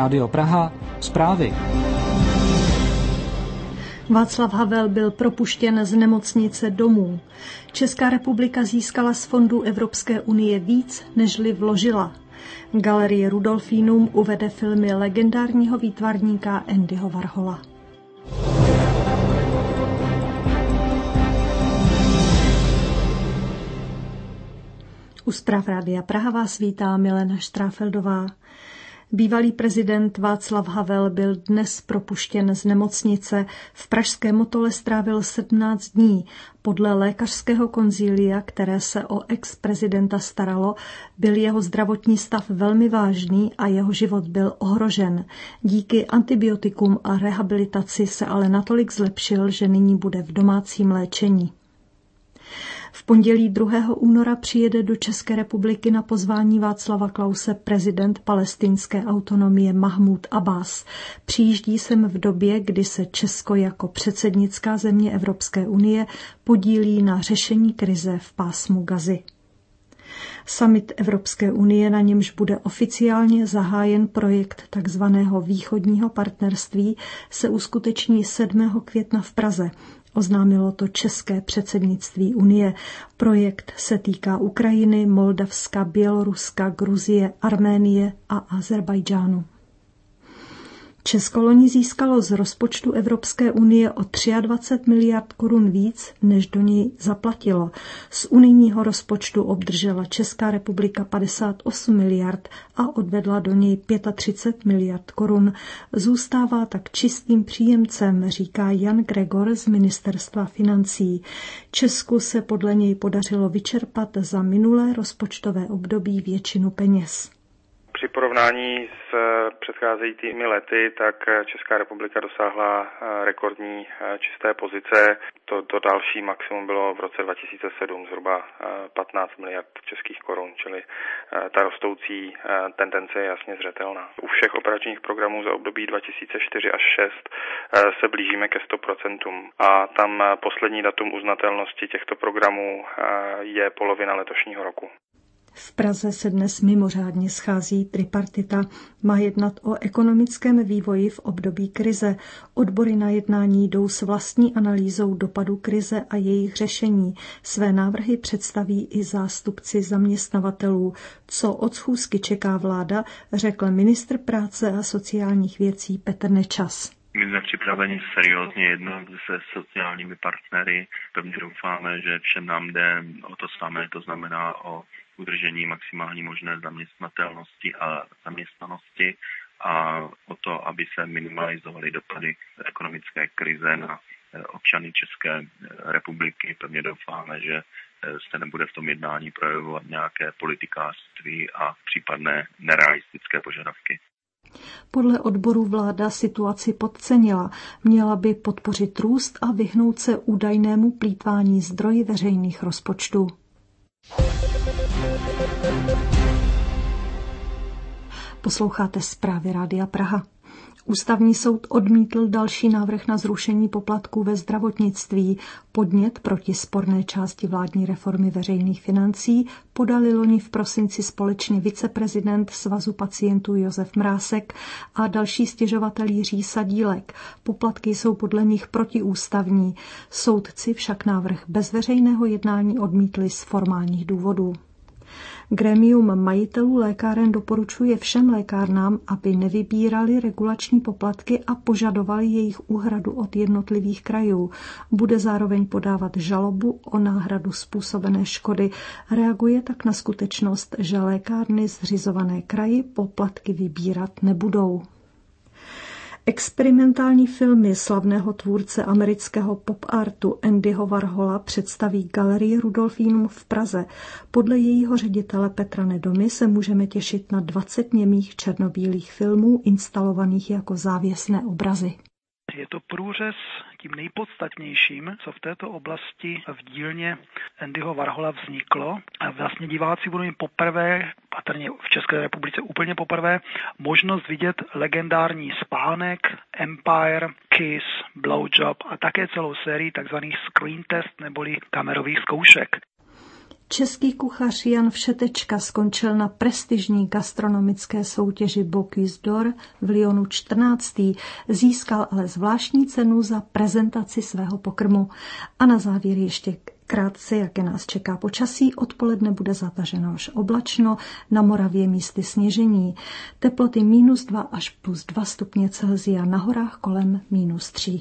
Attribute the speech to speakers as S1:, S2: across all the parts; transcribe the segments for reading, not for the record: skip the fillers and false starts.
S1: Rádio Praha, zprávy.
S2: Václav Havel byl propuštěn z nemocnice domů. Česká republika získala z fondů Evropské unie víc, nežli vložila. Galerie Rudolfinum uvede filmy legendárního výtvarníka Andyho Warhola. U zpráv Rádia Praha vás vítá Milena Štráfeldová. Bývalý prezident Václav Havel byl dnes propuštěn z nemocnice. V pražském Motole strávil 17 dní. Podle lékařského konzília, které se o ex-prezidenta staralo, byl jeho zdravotní stav velmi vážný a jeho život byl ohrožen. Díky antibiotikům a rehabilitaci se ale natolik zlepšil, že nyní bude v domácím léčení. V pondělí 2. února přijede do České republiky na pozvání Václava Klause prezident palestinské autonomie Mahmúd Abbás. Přijíždí sem v době, kdy se Česko jako předsednická země Evropské unie podílí na řešení krize v pásmu Gazy. Summit Evropské unie, na němž bude oficiálně zahájen projekt tzv. Východního partnerství, se uskuteční 7. května v Praze. Oznámilo to české předsednictví Unie. Projekt se týká Ukrajiny, Moldavska, Běloruska, Gruzie, Arménie a Azerbajdžánu. Česko loni získalo z rozpočtu Evropské unie o 23 miliard korun víc, než do něj zaplatilo. Z unijního rozpočtu obdržela Česká republika 58 miliard a odvedla do něj 35 miliard korun. Zůstává tak čistým příjemcem, říká Jan Gregor z Ministerstva financí. Česku se podle něj podařilo vyčerpat za minulé rozpočtové období většinu peněz.
S3: Při porovnání s předcházejícími lety, tak Česká republika dosáhla rekordní čisté pozice. To další maximum bylo v roce 2007, zhruba 15 miliard českých korun, čili ta rostoucí tendence je jasně zřetelná. U všech operačních programů za období 2004 až 6 se blížíme ke 100% a tam poslední datum uznatelnosti těchto programů je polovina letošního roku.
S2: V Praze se dnes mimořádně schází tripartita. Má jednat o ekonomickém vývoji v období krize. Odbory na jednání jdou s vlastní analýzou dopadů krize a jejich řešení. Své návrhy představí i zástupci zaměstnavatelů. Co od schůzky čeká vláda, řekl ministr práce a sociálních věcí Petr Nečas.
S4: My jsme připraveni seriózně jednat se sociálními partnery. Pevně doufáme, že všem nám jde o to samé, to znamená o udržení maximální možné zaměstnatelnosti a zaměstnanosti a o to, aby se minimalizovaly dopady ekonomické krize na občany České republiky. Pevně doufáme, že se nebude v tom jednání projevovat nějaké politikářství a případné nerealistické požadavky.
S2: Podle odboru vláda situaci podcenila. Měla by podpořit růst a vyhnout se údajnému plýtvání zdroji veřejných rozpočtů. Posloucháte zprávy Rádia Praha. Ústavní soud odmítl další návrh na zrušení poplatků ve zdravotnictví. Podnět proti sporné části vládní reformy veřejných financí podali loni v prosinci společně viceprezident Svazu pacientů Josef Mrásek a další stěžovatel Jiří Sadílek. Poplatky jsou podle nich protiústavní. Soudci však návrh bez veřejného jednání odmítli z formálních důvodů. Grémium majitelů lékáren doporučuje všem lékárnám, aby nevybírali regulační poplatky a požadovali jejich úhradu od jednotlivých krajů. Bude zároveň podávat žalobu o náhradu způsobené škody. Reaguje tak na skutečnost, že lékárny zřizované kraji poplatky vybírat nebudou. Experimentální filmy slavného tvůrce amerického pop-artu Andyho Warhola představí Galerie Rudolfinum v Praze. Podle jejího ředitele Petra Nedomy se můžeme těšit na 20 němých černobílých filmů instalovaných jako závěsné obrazy.
S5: Je to průřez tím nejpodstatnějším, co v této oblasti v dílně Andyho Warhola vzniklo. A vlastně diváci budou mít poprvé, patrně v České republice úplně poprvé, možnost vidět legendární Spánek, Empire, Kiss, Blowjob a také celou sérii tzv. Screen test neboli kamerových zkoušek.
S2: Český kuchař Jan Všetečka skončil na prestižní gastronomické soutěži Bocuse d'Or v Lyonu 14. Získal ale zvláštní cenu za prezentaci svého pokrmu. A na závěr ještě krátce, jak je nás čeká počasí. Odpoledne bude zataženo až oblačno, na Moravě místy sněžení. Teploty -2 až +2 stupně Celsia, na horách kolem -3.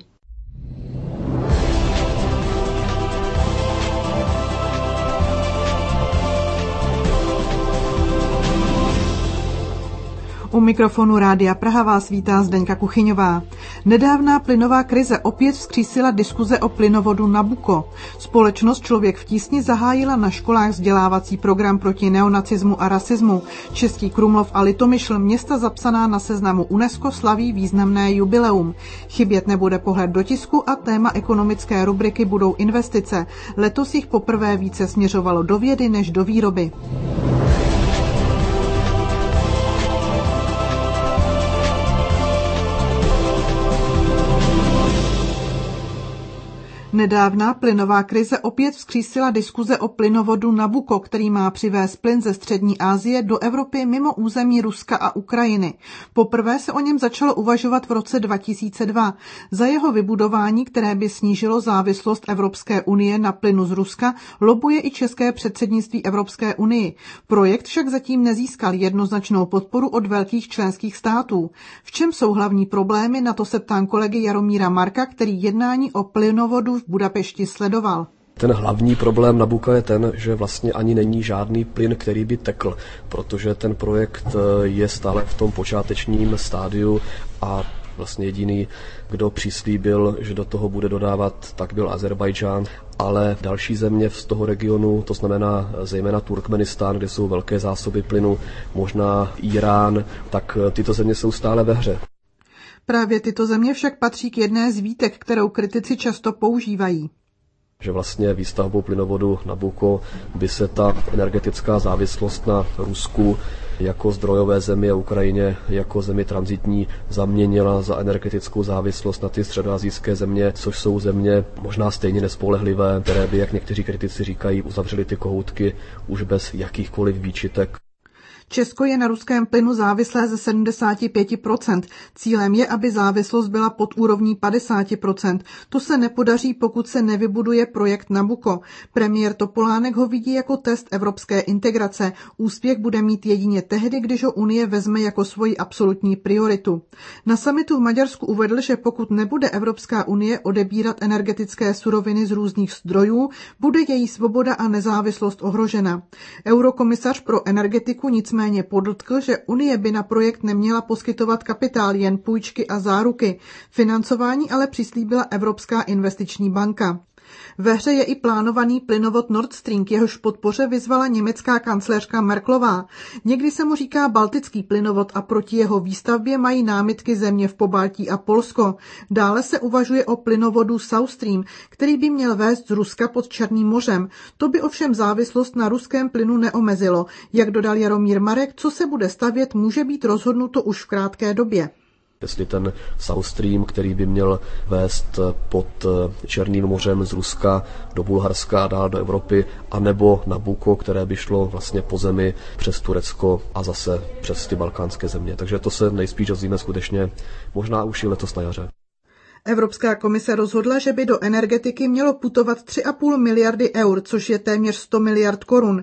S6: U mikrofonu Rádia Praha vás vítá Zdeňka Kuchyňová. Nedávná plynová krize opět vzkřísila diskuze o plynovodu Nabucco. Společnost Člověk v tísni zahájila na školách vzdělávací program proti neonacismu a rasismu. Český Krumlov a Litomyšl, města zapsaná na seznamu UNESCO, slaví významné jubileum. Chybět nebude pohled do tisku a téma ekonomické rubriky budou investice. Letos jich poprvé více směřovalo do vědy než do výroby. Nedávná plynová krize opět vzkřísila diskuze o plynovodu Nabucco, který má přivést plyn ze střední Asie do Evropy mimo území Ruska a Ukrajiny. Poprvé se o něm začalo uvažovat v roce 2002. Za jeho vybudování, které by snížilo závislost Evropské unie na plynu z Ruska, lobuje i české předsednictví Evropské unii. Projekt však zatím nezískal jednoznačnou podporu od velkých členských států. V čem jsou hlavní problémy, na to se ptám kolegy Jaromíra Marka, který jednání o plynovodu v Budapešti sledoval.
S7: Ten hlavní problém Nabucca je ten, že vlastně ani není žádný plyn, který by tekl, protože ten projekt je stále v tom počátečním stádiu a vlastně jediný, kdo přislíbil, že do toho bude dodávat, tak byl Azerbajdžán, ale další země z toho regionu, to znamená zejména Turkmenistán, kde jsou velké zásoby plynu, možná Irán, tak tyto země jsou stále ve hře.
S6: Právě tyto země však patří k jedné z výtek, kterou kritici často používají.
S7: Že vlastně výstavbou plynovodu Nabucco by se ta energetická závislost na Rusku jako zdrojové zemi a Ukrajině jako zemi tranzitní zaměnila za energetickou závislost na ty středoasijské země, což jsou země možná stejně nespolehlivé, které by, jak někteří kritici říkají, uzavřely ty kohoutky už bez jakýchkoliv výčitek.
S6: Česko je na ruském plynu závislé ze 75%. Cílem je, aby závislost byla pod úrovní 50%. To se nepodaří, pokud se nevybuduje projekt Nabucco. Premiér Topolánek ho vidí jako test evropské integrace. Úspěch bude mít jedině tehdy, když ho Unie vezme jako svoji absolutní prioritu. Na summitu v Maďarsku uvedl, že pokud nebude Evropská unie odebírat energetické suroviny z různých zdrojů, bude její svoboda a nezávislost ohrožena. Eurokomisař pro energetiku nicméně podotkl, že Unie by na projekt neměla poskytovat kapitál, jen půjčky a záruky. Financování ale přislíbila Evropská investiční banka. Ve hře je i plánovaný plynovod Nord Stream, k jehož podpoře vyzvala německá kancléřka Merkelová. Někdy se mu říká baltický plynovod a proti jeho výstavbě mají námitky země v Pobaltí a Polsko. Dále se uvažuje o plynovodu South Stream, který by měl vést z Ruska pod Černým mořem. To by ovšem závislost na ruském plynu neomezilo. Jak dodal Jaromír Marek, co se bude stavět, může být rozhodnuto už v krátké době.
S7: Jestli ten South Stream, který by měl vést pod Černým mořem z Ruska do Bulharska a dál do Evropy, anebo Nabucco, které by šlo vlastně po zemi přes Turecko a zase přes ty balkánské země. Takže to se nejspíš dozvíme skutečně možná už i letos na jaře.
S6: Evropská komise rozhodla, že by do energetiky mělo putovat 3,5 miliardy eur, což je téměř 100 miliard korun.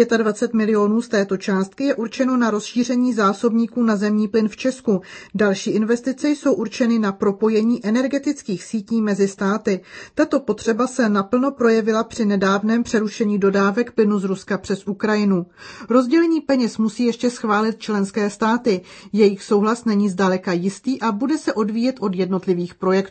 S6: 25 milionů z této částky je určeno na rozšíření zásobníků na zemní plyn v Česku. Další investice jsou určeny na propojení energetických sítí mezi státy. Tato potřeba se naplno projevila při nedávném přerušení dodávek plynu z Ruska přes Ukrajinu. Rozdělení peněz musí ještě schválit členské státy. Jejich souhlas není zdaleka jistý a bude se odvíjet od jednotlivých projektů.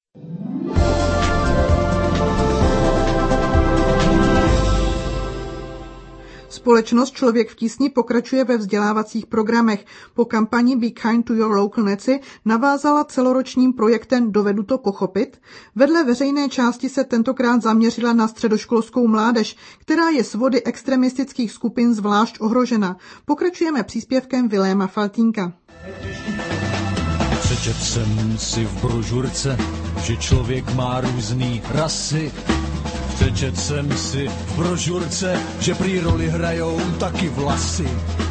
S6: Společnost Člověk v tísni pokračuje ve vzdělávacích programech. Po kampani Be Kind to Your Local Neci navázala celoročním projektem Dovedu to pochopit. Vedle veřejné části se tentokrát zaměřila na středoškolskou mládež, která je s vody extremistických skupin zvlášť ohrožena. Pokračujeme příspěvkem Viléma Faltínka.
S8: Přečet jsem si v brožurce, že člověk má různý rasy. Přečet jsem si v brožurce, že prý roli hrajou taky vlasy.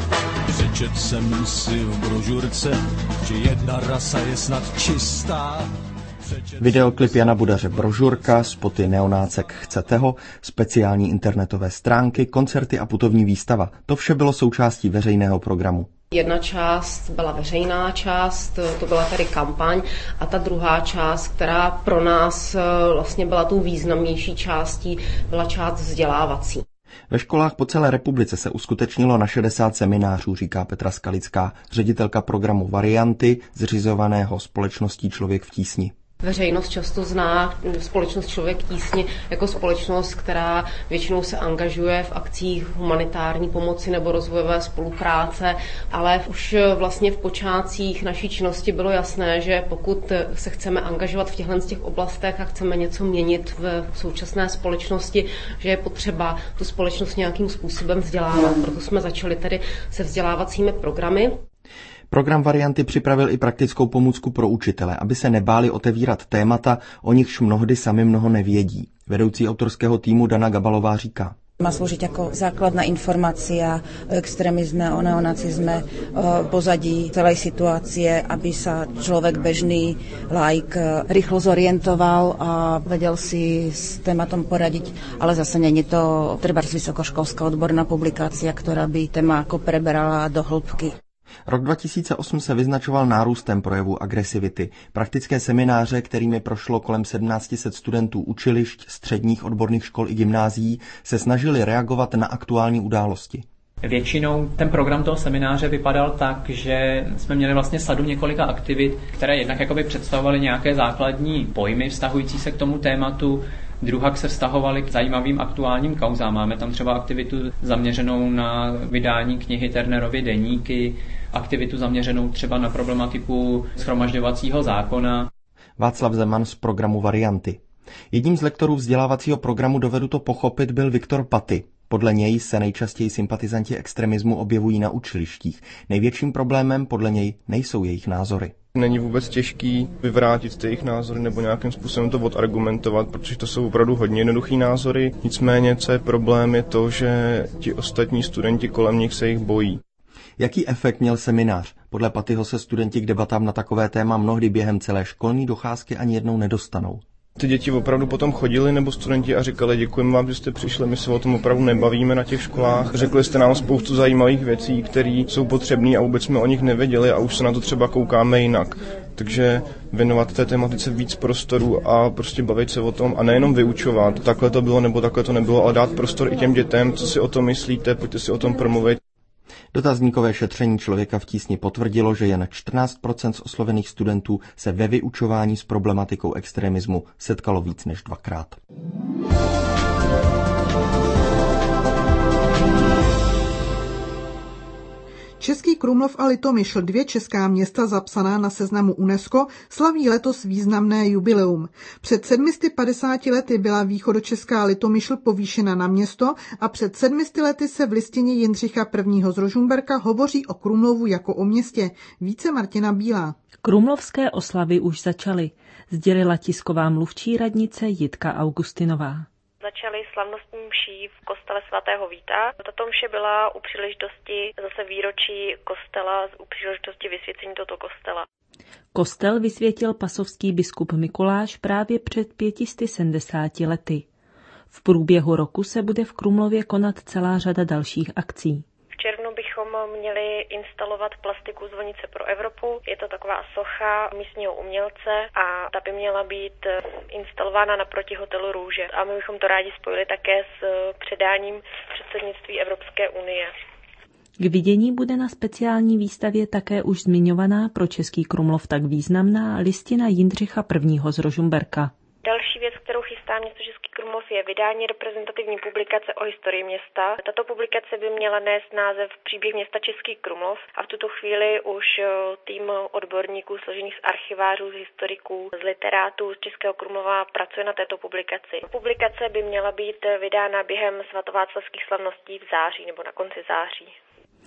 S8: Přečet jsem si v brožurce, že jedna rasa je snad čistá.
S9: Videoklip Jana Budaře Brožurka, spoty Neonácek Chcete ho, speciální internetové stránky, koncerty a putovní výstava. To vše bylo součástí veřejného programu.
S10: Jedna část byla veřejná část, to byla tady kampaň, a ta druhá část, která pro nás vlastně byla tou významnější částí, byla část vzdělávací.
S9: Ve školách po celé republice se uskutečnilo na 60 seminářů, říká Petra Skalická, ředitelka programu Varianty, zřizovaného společností Člověk v tísni.
S10: Veřejnost často zná společnost Člověk v tísni jako společnost, která většinou se angažuje v akcích humanitární pomoci nebo rozvojové spolupráce, ale už vlastně v počátcích naší činnosti bylo jasné, že pokud se chceme angažovat v těch oblastech a chceme něco měnit v současné společnosti, že je potřeba tu společnost nějakým způsobem vzdělávat. Proto jsme začali tedy se vzdělávacími programy.
S9: Program Varianty připravil i praktickou pomůcku pro učitele, aby se nebáli otevírat témata, o nichž mnohdy sami mnoho nevědí. Vedoucí autorského týmu Dana Gabalová říká.
S11: Má slúžiť ako základná informácia o extrémizme, o neonacizme, o pozadí celej situácie, aby sa človek bežný laik rýchlo zorientoval a vedel si s tématom poradiť, ale zase není to trebárs vysokoškolská odborná publikácia, ktorá by téma ako preberala do hĺbky.
S9: Rok 2008 se vyznačoval nárůstem projevu agresivity. Praktické semináře, kterými prošlo kolem 1700 studentů učilišť, středních odborných škol i gymnázií, se snažili reagovat na aktuální události.
S1: Většinou ten program toho semináře vypadal tak, že jsme měli vlastně sadu několika aktivit, které jednak jakoby představovaly nějaké základní pojmy vztahující se k tomu tématu, druhak se vztahovaly k zajímavým aktuálním kauzám. Máme tam třeba aktivitu zaměřenou na vydání knihy Turnerovy Deníky, aktivitu zaměřenou třeba na problematiku shromažďovacího zákona.
S9: Václav Zeman z programu Varianty. Jedním z lektorů vzdělávacího programu Dovedu to pochopit byl Viktor Paty. Podle něj se nejčastěji sympatizanti extremismu objevují na učilištích. Největším problémem podle něj nejsou jejich názory.
S12: Není vůbec těžký vyvrátit ty jejich názory nebo nějakým způsobem to odargumentovat, protože to jsou opravdu hodně jednoduchý názory. Nicméně, co je problém, je to, že ti ostatní studenti kolem nich se jich bojí.
S9: Jaký efekt měl seminář? Podle Patyho se studenti k debatám na takové téma mnohdy během celé školní docházky ani jednou nedostanou.
S12: Ty děti opravdu potom chodili nebo studenti a říkali, děkujeme vám, že jste přišli, my se o tom opravdu nebavíme na těch školách. Řekli jste nám spoustu zajímavých věcí, které jsou potřebné a vůbec jsme o nich nevěděli a už se na to třeba koukáme jinak. Takže věnovat té tematice víc prostoru a prostě bavit se o tom a nejenom vyučovat. Takhle to bylo nebo takhle to nebylo, ale dát prostor i těm dětem, co si o tom myslíte, pojďte si o tom promluvit.
S9: Dotazníkové šetření Člověka v tísni potvrdilo, že jen 14% z oslovených studentů se ve vyučování s problematikou extremismu setkalo víc než 2krát.
S6: Český Krumlov a Litomyšl, 2 česká města zapsaná na seznamu UNESCO, slaví letos významné jubileum. Před 750 lety byla východočeská Litomyšl povýšena na město a před 700 lety se v listině Jindřicha I. z Rožmberka hovoří o Krumlovu jako o městě. Více Martina Bílá.
S13: Krumlovské oslavy už začaly, sdělila tisková mluvčí radnice Jitka Augustinová.
S14: Začaly slavnostní mší v kostele svatého Víta. Tato mše byla u příležitosti zase výročí kostela, u příležitosti vysvěcení tohoto kostela.
S13: Kostel vysvětil pasovský biskup Mikuláš právě před 570 lety. V průběhu roku se bude v Krumlově konat celá řada dalších akcí.
S14: V červnu bychom měli instalovat plastiku Zvonice pro Evropu. Je to taková socha místního umělce a ta by měla být instalována naproti hotelu Růže. A my bychom to rádi spojili také s předáním předsednictví Evropské unie.
S13: K vidění bude na speciální výstavě také už zmiňovaná pro Český Krumlov tak významná listina Jindřicha I. z Rožmberka.
S14: Další věc, kterou chystá město Český Krumlov, je vydání reprezentativní publikace o historii města. Tato publikace by měla nést název Příběh města Český Krumlov a v tuto chvíli už tým odborníků složených z archivářů, z historiků, z literátů z Českého Krumlova pracuje na této publikaci. Publikace by měla být vydána během svatováclavských slavností v září nebo na konci září.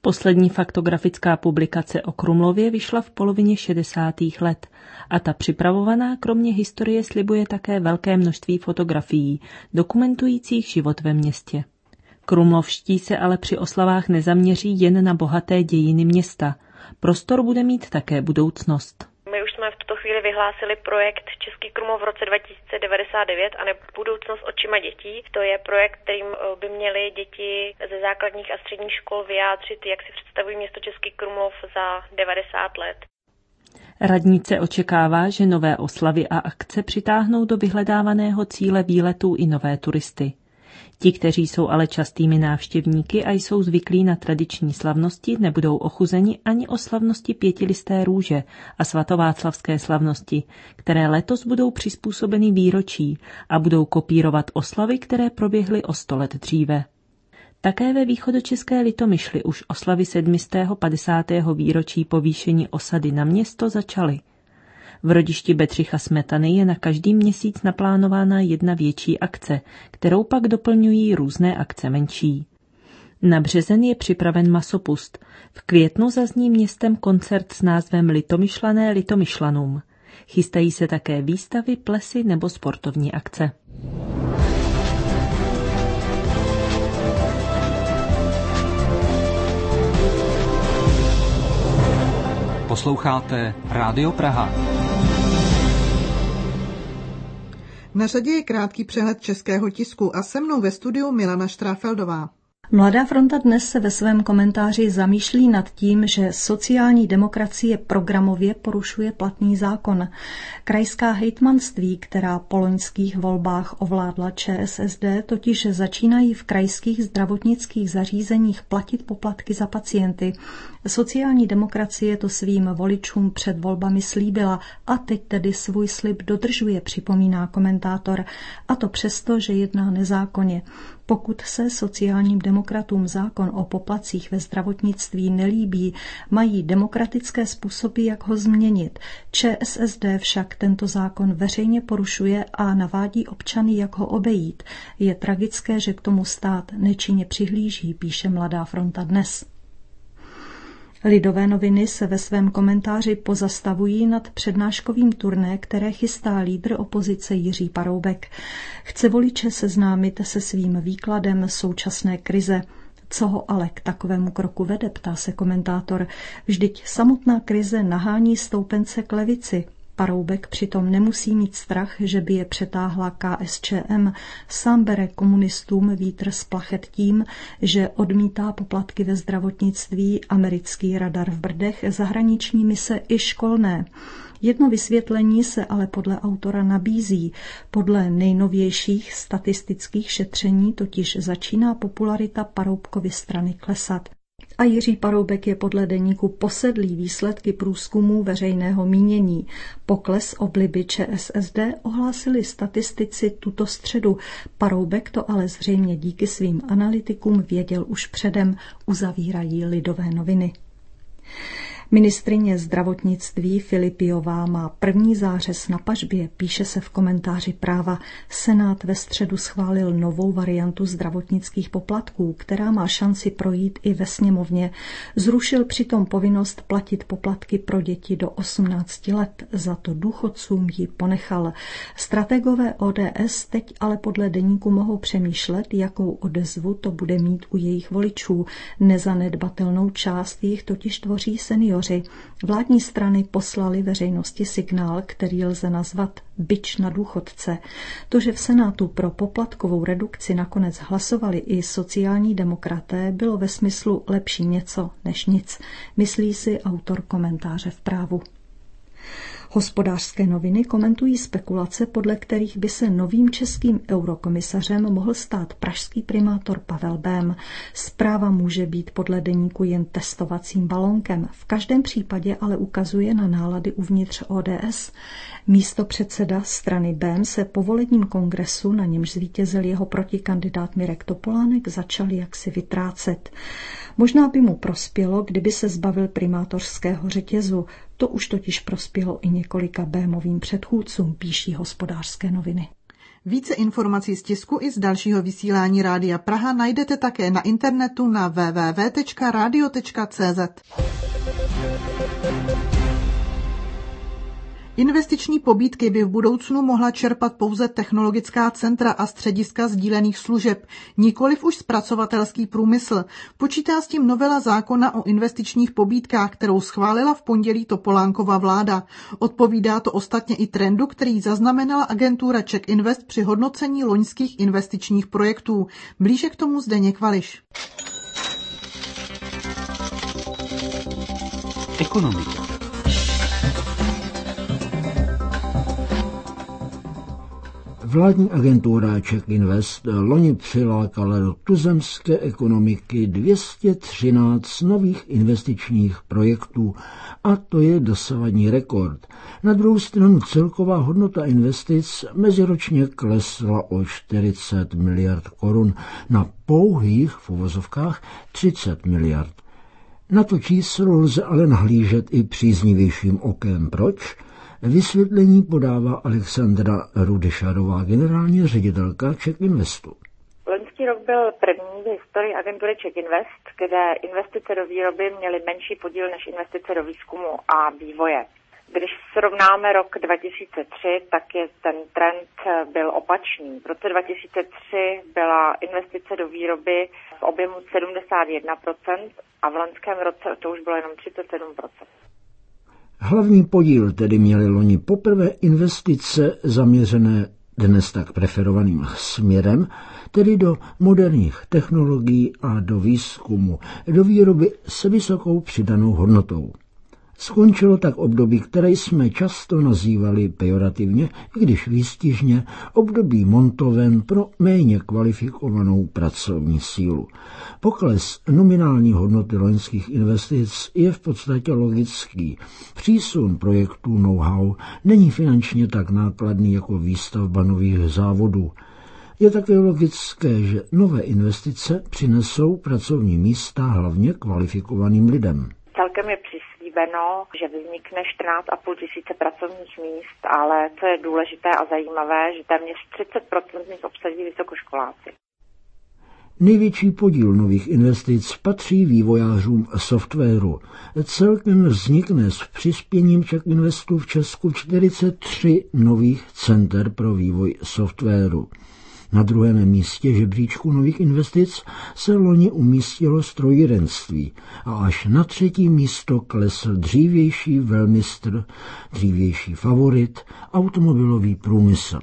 S13: Poslední faktografická publikace o Krumlově vyšla v polovině 60. let a ta připravovaná kromě historie slibuje také velké množství fotografií, dokumentujících život ve městě. Krumlovští se ale při oslavách nezaměří jen na bohaté dějiny města. Prostor bude mít také budoucnost.
S14: My už jsme v tuto chvíli vyhlásili projekt Český Krumlov v roce 2099 a nebo budoucnost očima dětí. To je projekt, kterým by měly děti ze základních a středních škol vyjádřit, jak si představují město Český Krumlov za 90 let.
S13: Radnice očekává, že nové oslavy a akce přitáhnou do vyhledávaného cíle výletů i nové turisty. Ti, kteří jsou ale častými návštěvníky a jsou zvyklí na tradiční slavnosti, nebudou ochuzeni ani o slavnosti Pětilisté růže a svatováclavské slavnosti, které letos budou přizpůsobeny výročí a budou kopírovat oslavy, které proběhly o 100 let dříve. Také ve východočeské Litomyšli už oslavy 750. výročí povýšení osady na město začaly. V Rodišti Bedřicha Smetany je na každý měsíc naplánována jedna větší akce, kterou pak doplňují různé akce menší. Na březen je připraven masopust. V květnu zazní městem koncert s názvem Litomyšlané Litomyšlanům. Chystají se také výstavy, plesy nebo sportovní akce.
S15: Posloucháte Rádio Praha.
S6: Na řadě je krátký přehled českého tisku a se mnou ve studiu Milena Štráfeldová.
S2: Mladá fronta dnes se ve svém komentáři zamýšlí nad tím, že sociální demokracie programově porušuje platný zákon. Krajská hejtmanství, která po loňských volbách ovládla ČSSD, totiž začínají v krajských zdravotnických zařízeních platit poplatky za pacienty. Sociální demokracie to svým voličům před volbami slíbila a teď tedy svůj slib dodržuje, připomíná komentátor, a to přesto, že jedná nezákonně. Pokud se sociálním demokratům zákon o poplatcích ve zdravotnictví nelíbí, mají demokratické způsoby, jak ho změnit. ČSSD však tento zákon veřejně porušuje a navádí občany, jak ho obejít. Je tragické, že k tomu stát nečinně přihlíží, píše Mladá fronta dnes. Lidové noviny se ve svém komentáři pozastavují nad přednáškovým turné, které chystá lídr opozice Jiří Paroubek. Chce voliče seznámit se svým výkladem současné krize. Co ho ale k takovému kroku vede, ptá se komentátor. Vždyť samotná krize nahání stoupence k levici. Paroubek přitom nemusí mít strach, že by je přetáhla KSČM. Sám bere komunistům vítr z plachet tím, že odmítá poplatky ve zdravotnictví, americký radar v Brdech, zahraniční mise i školné. Jedno vysvětlení se ale podle autora nabízí. Podle nejnovějších statistických šetření totiž začíná popularita Paroubkovy strany klesat. A Jiří Paroubek je podle deníku posedlý výsledky průzkumů veřejného mínění. Pokles obliby ČSSD ohlásili statistici tuto středu. Paroubek to ale zřejmě díky svým analytikům věděl už předem, uzavírají Lidové noviny. Ministryně zdravotnictví Filipiová má první zářez na pažbě, píše se v komentáři Práva. Senát ve středu schválil novou variantu zdravotnických poplatků, která má šanci projít i ve sněmovně. Zrušil přitom povinnost platit poplatky pro děti do 18 let, za to důchodcům ji ponechal. Strategové ODS teď ale podle deníku mohou přemýšlet, jakou odezvu to bude mít u jejich voličů. Nezanedbatelnou část jich totiž tvoří seniori. Vládní strany poslali veřejnosti signál, který lze nazvat bič na důchodce. To, že v Senátu pro poplatkovou redukci nakonec hlasovali i sociální demokraté, bylo ve smyslu lepší něco než nic, myslí si autor komentáře v Právu. Hospodářské noviny komentují spekulace, podle kterých by se novým českým eurokomisařem mohl stát pražský primátor Pavel Bém. Zpráva může být podle deníku jen testovacím balónkem. V každém případě ale ukazuje na nálady uvnitř ODS. Místopředseda strany Bém se po volebním kongresu, na němž zvítězil jeho protikandidát Mirek Topolánek, začal jaksi vytrácet. Možná by mu prospělo, kdyby se zbavil primátorského řetězu. To už totiž prospělo i několika Bémovým předchůdcům, píší Hospodářské noviny.
S6: Více informací z tisku i z dalšího vysílání Rádia Praha najdete také na internetu na www.radio.cz. Investiční pobídky by v budoucnu mohla čerpat pouze technologická centra a střediska sdílených služeb, nikoliv už zpracovatelský průmysl. Počítá s tím novela zákona o investičních pobídkách, kterou schválila v pondělí Topolánkova vláda. Odpovídá to ostatně i trendu, který zaznamenala agentura Czech Invest při hodnocení loňských investičních projektů. Blíže k tomu Zdeněk Vališ.
S15: Ekonomika.
S16: Vládní agentura Czech Invest loni přilákala do tuzemské ekonomiky 213 nových investičních projektů a to je dosavadní rekord. Na druhou stranu celková hodnota investic meziročně klesla o 40 miliard korun na pouhých v uvozovkách 30 miliard. Na to číslo lze ale nahlížet i příznivějším okem. Proč? Vysvětlení podává Alexandra Rudyšarová, generální ředitelka Czech Investu.
S17: Loňský rok byl první v historii agentury Czech Invest, kde investice do výroby měly menší podíl než investice do výzkumu a vývoje. Když srovnáme rok 2003, tak ten trend byl opačný. V roce 2003 byla investice do výroby v objemu 71% a v loňském roce to už bylo jenom 37%.
S16: Hlavní podíl tedy měly loni poprvé investice zaměřené dnes tak preferovaným směrem, tedy do moderních technologií a do výzkumu, do výroby s vysokou přidanou hodnotou. Skončilo tak období, které jsme často nazývali pejorativně, i když výstižně, období montoven pro méně kvalifikovanou pracovní sílu. Pokles nominální hodnoty loňských investic je v podstatě logický. Přísun projektů know-how není finančně tak nákladný jako výstavba nových závodů. Je také logické, že nové investice přinesou pracovní místa hlavně kvalifikovaným lidem.
S17: Celkem je přislíbeno, že vznikne 14,5 tisíce pracovních míst, ale co je důležité a zajímavé, že téměř 30% z nich obsadí vysokoškoláci.
S16: Největší podíl nových investic patří vývojářům softwaru. Celkem vznikne s přispěním Czech Investu v Česku 43 nových center pro vývoj softwaru. Na druhém místě žebříčku nových investic se loni umístilo strojírenství a až na třetí místo klesl dřívější velmistr, dřívější favorit, automobilový průmysl.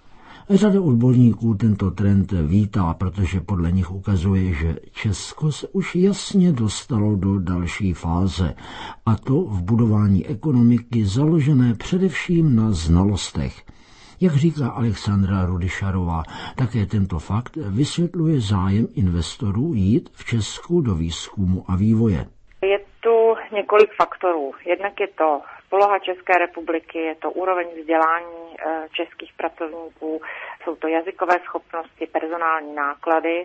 S16: Řada odborníků tento trend vítá, protože podle nich ukazuje, že Česko se už jasně dostalo do další fáze, a to v budování ekonomiky založené především na znalostech. Jak říká Alexandra Rudyšarová, také tento fakt vysvětluje zájem investorů jít v Česku do výzkumu a vývoje.
S17: Je tu několik faktorů. Jednak je to poloha České republiky, je to úroveň vzdělání českých pracovníků, jsou to jazykové schopnosti, personální náklady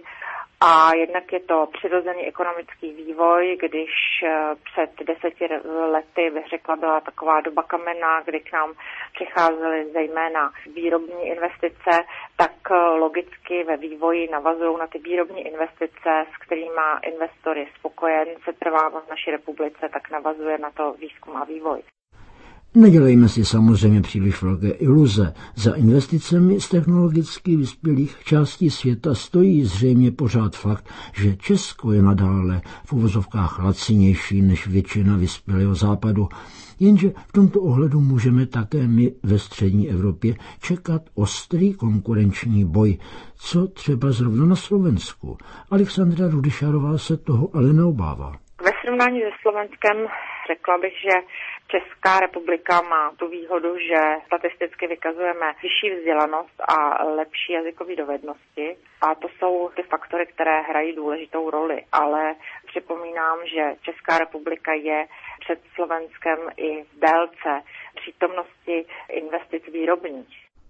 S17: a jednak je to přirozený ekonomický vývoj, když před 10 lety, bych řekla, byla taková doba kamenná, kdy k nám přicházely zejména výrobní investice, tak logicky ve vývoji navazují na ty výrobní investice, s kterými investor je spokojen, se trvá v naší republice, tak navazuje na to výzkum a vývoj.
S16: Nedělejme si samozřejmě příliš velké iluze. Za investicemi z technologicky vyspělých částí světa stojí zřejmě pořád fakt, že Česko je nadále v uvozovkách lacinější než většina vyspělého západu. Jenže v tomto ohledu můžeme také my ve střední Evropě čekat ostrý konkurenční boj, co třeba zrovna na Slovensku. Alexandra Rudyšarová se toho ale neobává.
S17: Ve srovnání se Slovenskem řekla bych, že Česká republika má tu výhodu, že statisticky vykazujeme vyšší vzdělanost a lepší jazykové dovednosti a to jsou ty faktory, které hrají důležitou roli, ale připomínám, že Česká republika je před Slovenskem i v délce přítomnosti investic výrobních.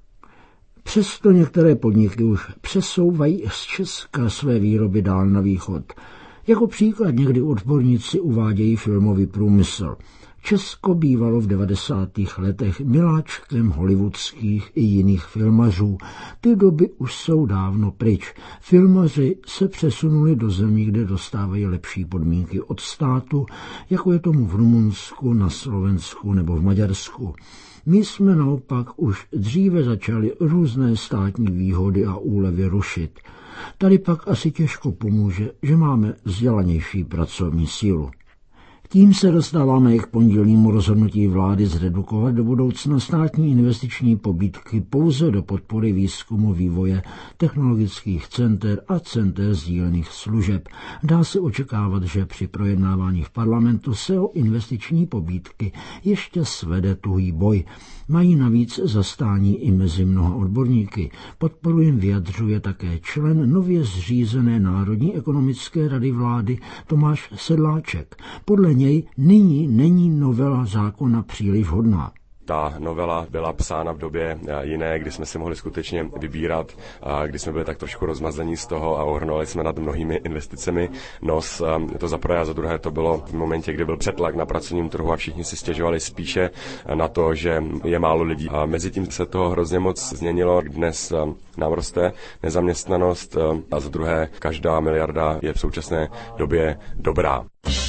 S16: Přesto některé podniky už přesouvají z Česka své výroby dál na východ. Jako příklad někdy odborníci uvádějí filmový průmysl. Česko bývalo v 90. letech miláčkem hollywoodských i jiných filmařů. Ty doby už jsou dávno pryč. Filmaři se přesunuli do zemí, kde dostávají lepší podmínky od státu, jako je tomu v Rumunsku, na Slovensku nebo v Maďarsku. My jsme naopak už dříve začali různé státní výhody a úlevy rušit. Tady pak asi těžko pomůže, že máme vzdělanější pracovní sílu. Tím se dostáváme k pondělnímu rozhodnutí vlády zredukovat do budoucna státní investiční pobídky pouze do podpory výzkumu, vývoje, technologických center a center sdílených služeb. Dá se očekávat, že při projednávání v parlamentu se o investiční pobídky ještě svede tuhý boj. Mají navíc zastání i mezi mnoha odborníky. Podporu jim vyjadřuje také člen nově zřízené Národní ekonomické rady vlády Tomáš Sedláček. Podle něj nyní není novela zákona příliš vhodná.
S18: Ta novela byla psána v době jiné, kdy jsme si mohli skutečně vybírat, kdy jsme byli tak trošku rozmazlení z toho a ohrnovali jsme nad mnohými investicemi nos. To za prvé a za druhé to bylo v momentě, kdy byl přetlak na pracovním trhu a všichni si stěžovali spíše na to, že je málo lidí. A mezi tím se toho hrozně moc změnilo. Dnes nám roste nezaměstnanost a za druhé každá miliarda je v současné době dobrá.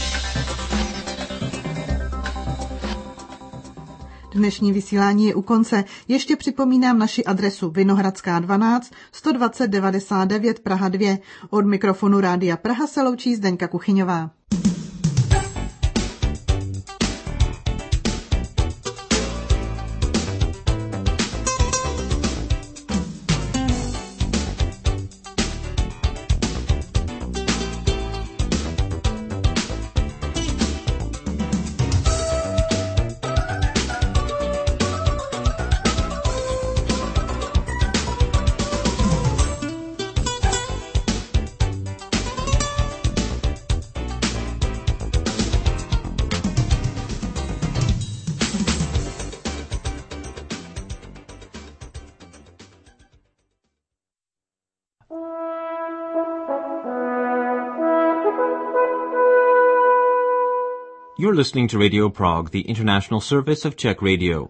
S6: Dnešní vysílání je u konce. Ještě připomínám naši adresu Vinohradská 12 120 99 Praha 2. Od mikrofonu Rádia Praha se loučí Zdeňka Kuchyňová.
S19: You're listening to Radio Prague, the international service of Czech Radio.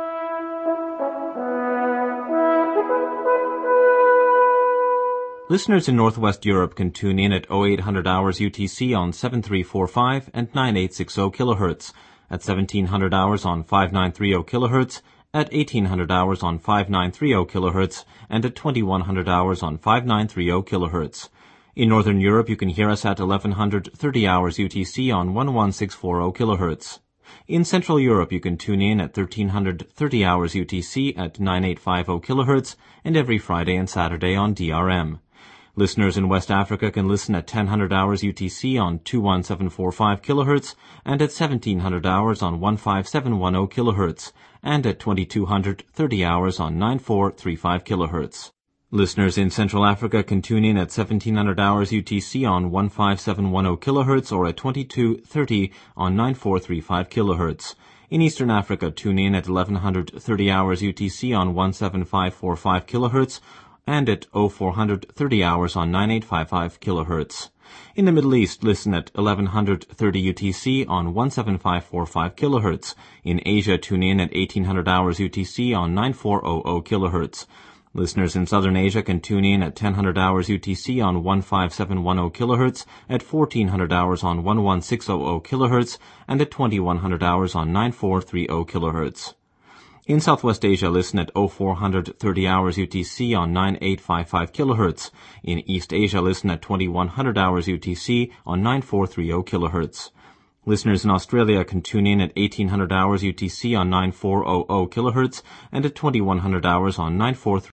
S19: Listeners in Northwest Europe can tune in at 0800 hours UTC on 7345 and 9860 kHz, at 1700 hours on 5930 kHz, at 1800 hours on 5930 kHz, and at 2100 hours on 5930 kHz. In Northern Europe, you can hear us at 1130 hours UTC on 11640 kHz. In Central Europe, you can tune in at 1330 hours UTC at 9850 kHz, and every Friday and Saturday on DRM. Listeners in West Africa can listen at 1000 hours UTC on 21745 kHz, and at 1700 hours on 15710 kHz, and at 2230 hours on 9435 kHz. Listeners in Central Africa can tune in at 1700 hours UTC on 15710 kHz or at 2230 on 9435 kHz. In Eastern Africa, tune in at 1130 hours UTC on 17545 kHz and at 0430 hours on 9855 kHz. In the Middle East, listen at 1130 UTC on 17545 kHz. In Asia, tune in at 1800 hours UTC on 9400 kHz. Listeners in Southern Asia can tune in at 1000 hours UTC on 15710 kHz, at 1400 hours on 11600 kHz, and at 2100 hours on 9430 kHz. In Southwest Asia, listen at 0430 hours UTC on 9855 kHz. In East Asia, listen at 2100 hours UTC on 9430 kHz. Listeners in Australia can tune in at 1800 hours UTC on 9400 kHz and at 2100 hours on 9430